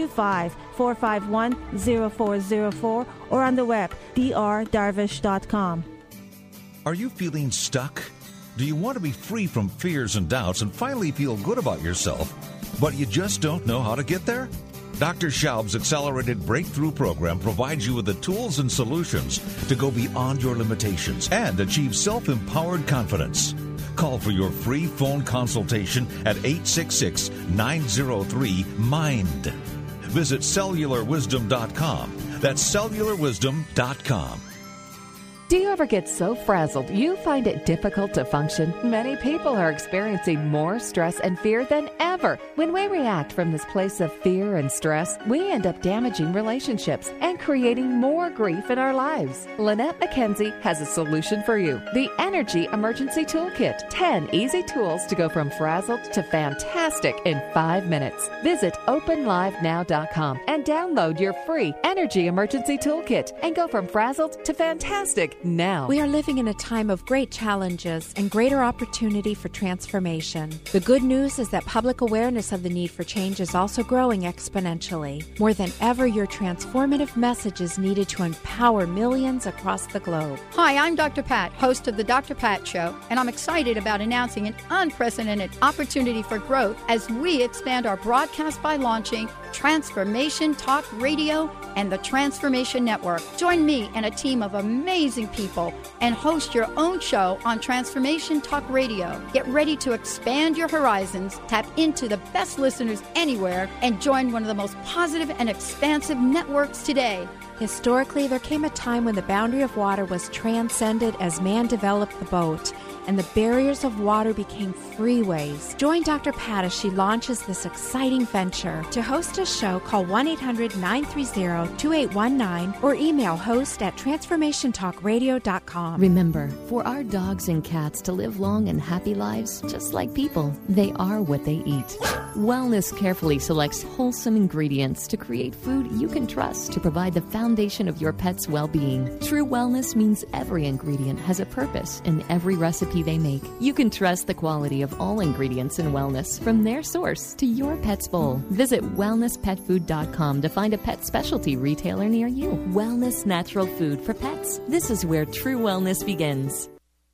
425-451-0404 or on the web, drdarvish.com. Are you feeling stuck? Do you want to be free from fears and doubts and finally feel good about yourself, but you just don't know how to get there? Dr. Schaub's Accelerated Breakthrough Program provides you with the tools and solutions to go beyond your limitations and achieve self-empowered confidence. Call for your free phone consultation at 866-903-MIND. Visit cellularwisdom.com. That's cellularwisdom.com. Do you ever get so frazzled you find it difficult to function? Many people are experiencing more stress and fear than ever. When we react from this place of fear and stress, we end up damaging relationships and creating more grief in our lives. Lynette McKenzie has a solution for you. The Energy Emergency Toolkit. 10 easy tools to go from frazzled to fantastic in 5 minutes. Visit openlivenow.com and download your free Energy Emergency Toolkit and go from frazzled to fantastic now. We are living in a time of great challenges and greater opportunity for transformation. The good news is that public awareness of the need for change is also growing exponentially. More than ever, your transformative message is needed to empower millions across the globe. Hi, I'm Dr. Pat, host of The Dr. Pat Show, and I'm excited about announcing an unprecedented opportunity for growth as we expand our broadcast by launching Transformation Talk Radio and the Transformation Network. Join me and a team of amazing people and host your own show on Transformation Talk Radio. Get ready to expand your horizons, tap into the best listeners anywhere, and join one of the most positive and expansive networks today. Historically, there came a time when the boundary of water was transcended as man developed the boat, and the barriers of water became freeways. Join Dr. Pat as she launches this exciting venture. To host a show, call 1-800-930-2819 or email host@transformationtalkradio.com. Remember, for our dogs and cats to live long and happy lives, just like people, they are what they eat. Wellness carefully selects wholesome ingredients to create food you can trust to provide the foundation of your pet's well-being. True wellness means every ingredient has a purpose and every recipe specialty they make. You can trust the quality of all ingredients in wellness from their source to your pet's bowl. Visit wellnesspetfood.com to find a pet specialty retailer near you. Wellness natural food for pets. This is where true wellness begins.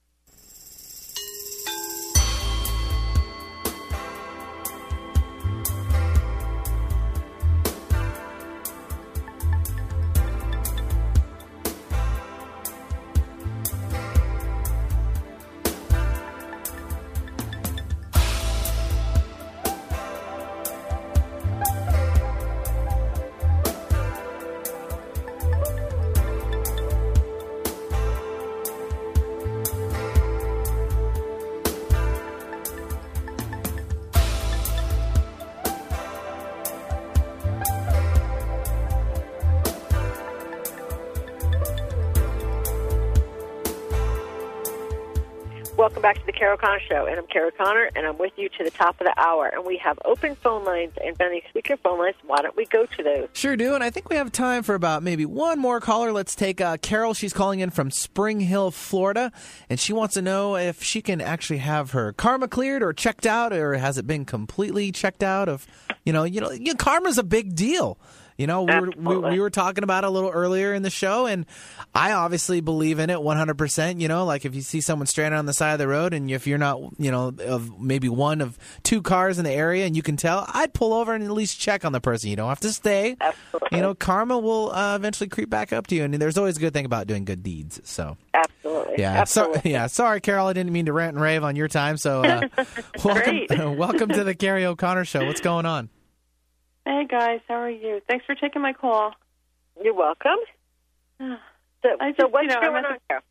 Welcome back to the Carol Connor Show, and I'm Carol Connor, and I'm with you to the top of the hour. And we have open phone lines, and Benny, speaking of phone lines, why don't we go to those? Sure do, and I think we have time for about maybe one more caller. Let's take Carol. She's calling in from Spring Hill, Florida, and she wants to know if she can actually have her karma cleared or checked out, or has it been completely checked out? Of karma's a big deal. We were talking about it a little earlier in the show, and I obviously believe in it 100%. Like if you see someone stranded on the side of the road, and if you're not, of maybe one of two cars in the area, and you can tell, I'd pull over and at least check on the person. You don't have to stay. Absolutely. Karma will eventually creep back up to you, and there's always a good thing about doing good deeds. So absolutely. Yeah. Absolutely. Sorry, Carol, I didn't mean to rant and rave on your time. So welcome to the Carrie O'Connor Show. What's going on? Hey, guys. How are you? Thanks for taking my call. You're welcome. So what's going on here?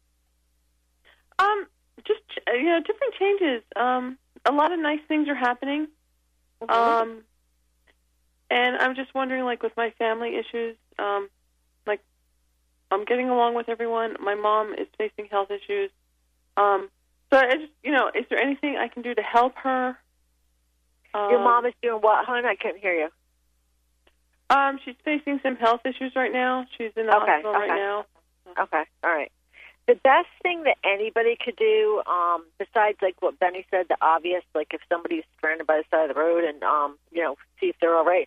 Just, different changes. A lot of nice things are happening. Mm-hmm. And I'm just wondering, like, with my family issues, like, I'm getting along with everyone. My mom is facing health issues. So I just, is there anything I can do to help her? Your mom is doing what, hon? I couldn't hear you. She's facing some health issues right now. She's in the hospital right now. Okay, all right. The best thing that anybody could do, besides like what Benny said, the obvious, like if somebody's stranded by the side of the road and see if they're all right,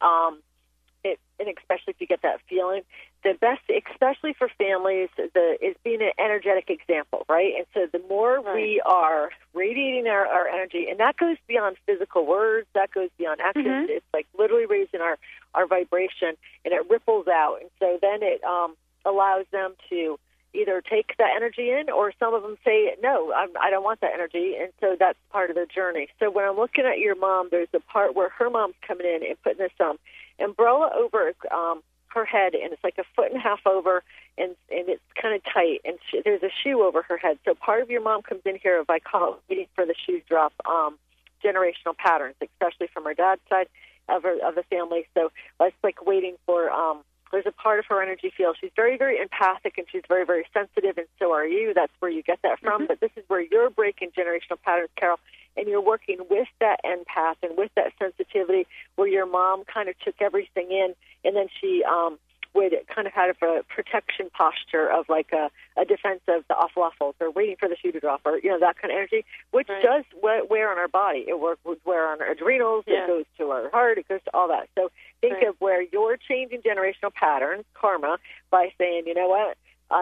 and especially if you get that feeling, the best, especially for families, is being an energetic example, right? And so the more we are radiating our energy, and that goes beyond physical words, that goes beyond actions. Mm-hmm. It's like literally raising our vibration, and it ripples out. And so then it allows them to either take that energy in, or some of them say, no, I don't want that energy, and so that's part of their journey. So when I'm looking at your mom, there's a part where her mom's coming in and putting this umbrella over her head, and it's like a foot and a half over, and it's kind of tight, and there's a shoe over her head. So part of your mom comes in here, if I call it waiting for the shoe drop, generational patterns, especially from her dad's side of the family. So it's like waiting for there's a part of her energy field. She's very, very empathic, and she's very, very sensitive, and so are you. That's where you get that from. Mm-hmm. But this is where you're breaking generational patterns, Carol, and you're working with that empath and with that sensitivity where your mom kind of took everything in, and then she would kind of have a protection posture of like a defense of the awful or waiting for the shoe to drop, or that kind of energy, which does wear on our body. It would wear on our adrenals. Yeah. It goes to our heart. It goes to all that. So think of where you're changing generational patterns, karma, by saying, you know what,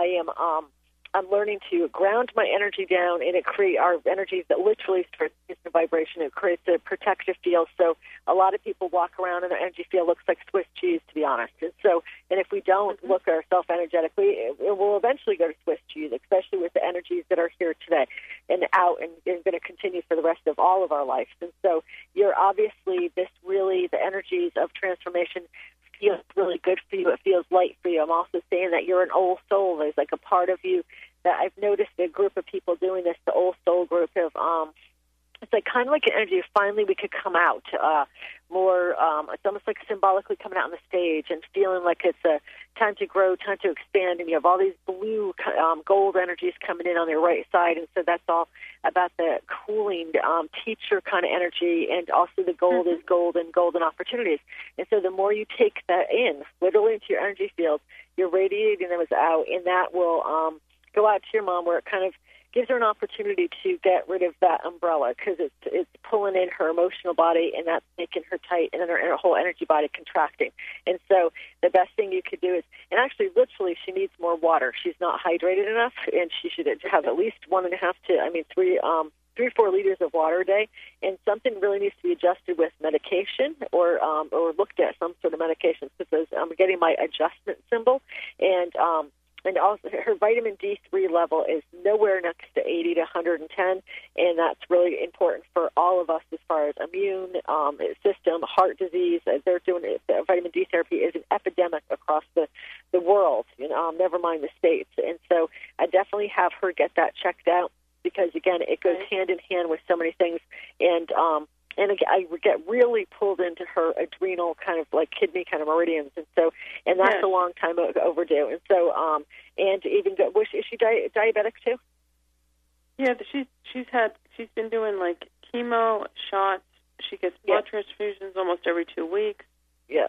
I'm learning to ground my energy down, and it creates our energies that literally start the vibration. It creates a protective field. So a lot of people walk around and their energy field looks like Swiss cheese, to be honest. And if we don't look at ourselves energetically, it will eventually go to Swiss cheese, especially with the energies that are here today and out and going to continue for the rest of all of our lives. And so you're obviously the energies of transformation feels really good for you. It feels light for you. I'm also saying that you're an old soul. There's like a part of you that I've noticed a group of people doing this, the old soul group of, it's like kind of like an energy of finally we could come out more. It's almost like symbolically coming out on the stage and feeling like it's a time to grow, time to expand, and you have all these blue gold energies coming in on your right side, and so that's all about the cooling teacher kind of energy, and also the gold is gold and golden opportunities. And so the more you take that in, literally into your energy field, you're radiating those out, and that will go out to your mom where it kind of gives her an opportunity to get rid of that umbrella because it's pulling in her emotional body, and that's making her tight, and then her whole energy body contracting. And so the best thing you could do is, and actually literally she needs more water. She's not hydrated enough, and she should have at least 3 or 4 liters of water a day, and something really needs to be adjusted with medication or looked at some sort of medication, because I'm getting my adjustment symbol, and also her vitamin D3 level is nowhere next to 80 to 110, and that's really important for all of us as far as immune system, heart disease. They're doing vitamin D therapy is an epidemic across the world, never mind the States, and so I definitely have her get that checked out, because again, it goes hand in hand with so many things, and again, I get really pulled into her adrenal kind of like kidney kind of meridians, and that's a long time overdue, and so and even is she diabetic too? Yeah, she's been doing like chemo shots. She gets blood transfusions almost every 2 weeks. Yep.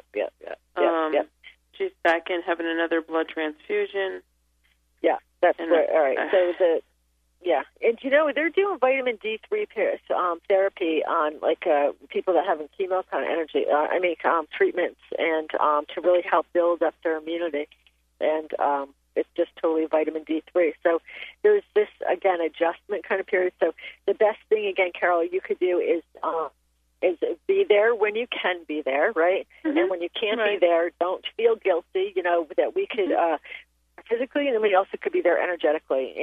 She's back in having another blood transfusion. Yeah, that's right. All right, so and they're doing vitamin D3 therapy on people that have chemo kind of energy. Treatments, and to really help build up their immunity, and it's just totally vitamin D3. So there's this again adjustment kind of period. So the best thing again, Carol, you could do is be there when you can be there, right? Mm-hmm. And when you can't be there, don't feel guilty. That we could physically, and then we also could be there energetically,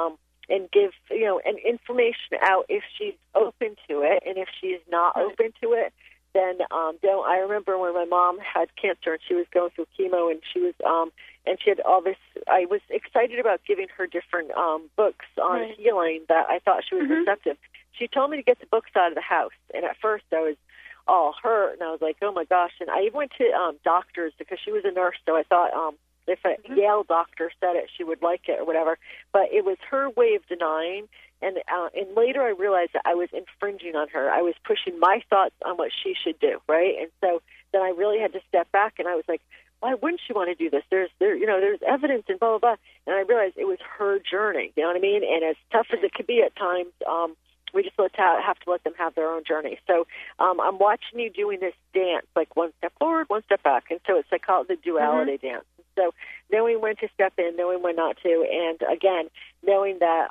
and give, an information out if she's open to it. And if she's not open to it, then don't. I remember when my mom had cancer and she was going through chemo, and she was, and she had all this. I was excited about giving her different books on healing that I thought she was receptive. She told me to get the books out of the house, and at first I was all hurt, and I was like, oh my gosh. And I even went to doctors because she was a nurse, so I thought, if a Yale doctor said it, she would like it or whatever. But it was her way of denying, and later I realized that I was infringing on her. I was pushing my thoughts on what she should do, right? And so then I really had to step back, and I was like, why wouldn't she want to do this? There's evidence and blah, blah, blah. And I realized it was her journey, you know what I mean? And as tough as it could be at times, we just have to let them have their own journey. So I'm watching you doing this dance, like one step forward, one step back. And so it's called the duality dance. So knowing when to step in, knowing when not to, and again, knowing that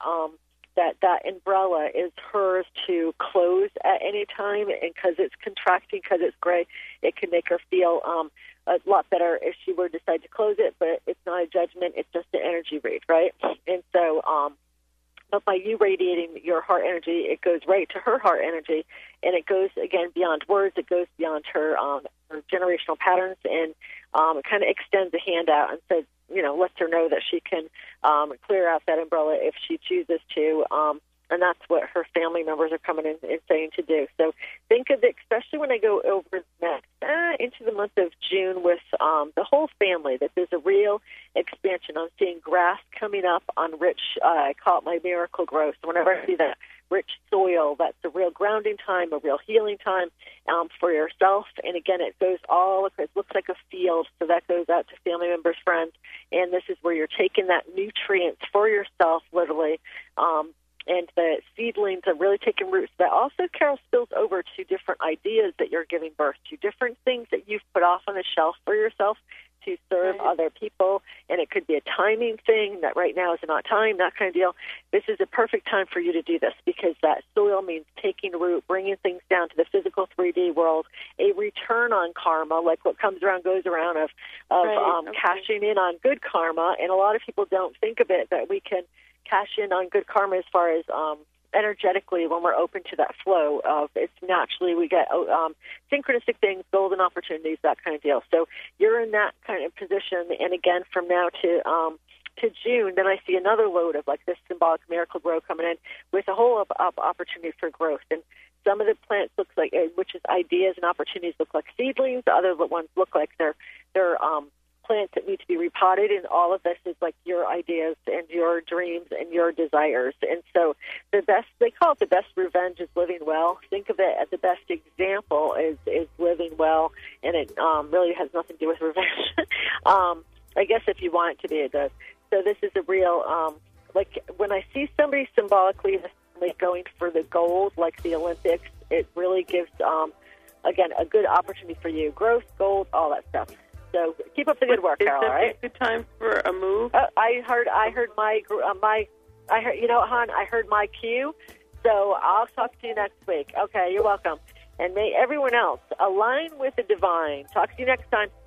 that umbrella is hers to close at any time, and because it's contracting, because it's gray, it can make her feel a lot better if she were to decide to close it, but it's not a judgment, it's just an energy read, right? And so but by you radiating your heart energy, it goes right to her heart energy, and it goes, again, beyond words, it goes beyond her generational patterns, and it kind of extends a hand out and says, lets her know that she can clear out that umbrella if she chooses to, and that's what her family members are coming in and saying to do. So think of it, especially when I go over next into the month of June with the whole family, that there's a real expansion. I'm seeing grass coming up on rich, I call it my miracle growth. So whenever I see that rich soil, that's a real grounding time, a real healing time for yourself. And again, it goes all across. It looks like a field, so that goes out to family members, friends. And this is where you're taking that nutrients for yourself, literally. And the seedlings are really taking roots. That also, Carol, spills over to different ideas that you're giving birth to, different things that you've put off on the shelf for yourself to serve other people. And it could be a timing thing that right now is not time, that kind of deal. This is a perfect time for you to do this, because that soil means taking root, bringing things down to the physical 3D world, a return on karma, like what comes around goes around, of cashing in on good karma. And a lot of people don't think of it, that we can cash in on good karma as far as energetically when we're open to that flow of it's naturally we get synchronistic things, golden opportunities, that kind of deal. So you're in that kind of position, and again from now to June, then I see another load of like this symbolic miracle grow coming in with a whole opportunity for growth. And some of the plants look like, which is ideas and opportunities, look like seedlings. Other ones look like they're plants that need to be repotted, and all of this is like your ideas and your dreams and your desires. And so the best, they call it the best revenge is living well. Think of it as the best example is living well, and it really has nothing to do with revenge. I guess if you want it to be, it does. So this is a real like when I see somebody symbolically going for the gold, like the Olympics, it really gives, again, a good opportunity for you. Growth, gold, all that stuff. So keep up the good work, Carol. All right. Is it a good time for a move? I heard my you know, hon, I heard my cue. So I'll talk to you next week. Okay, you're welcome. And may everyone else align with the divine. Talk to you next time.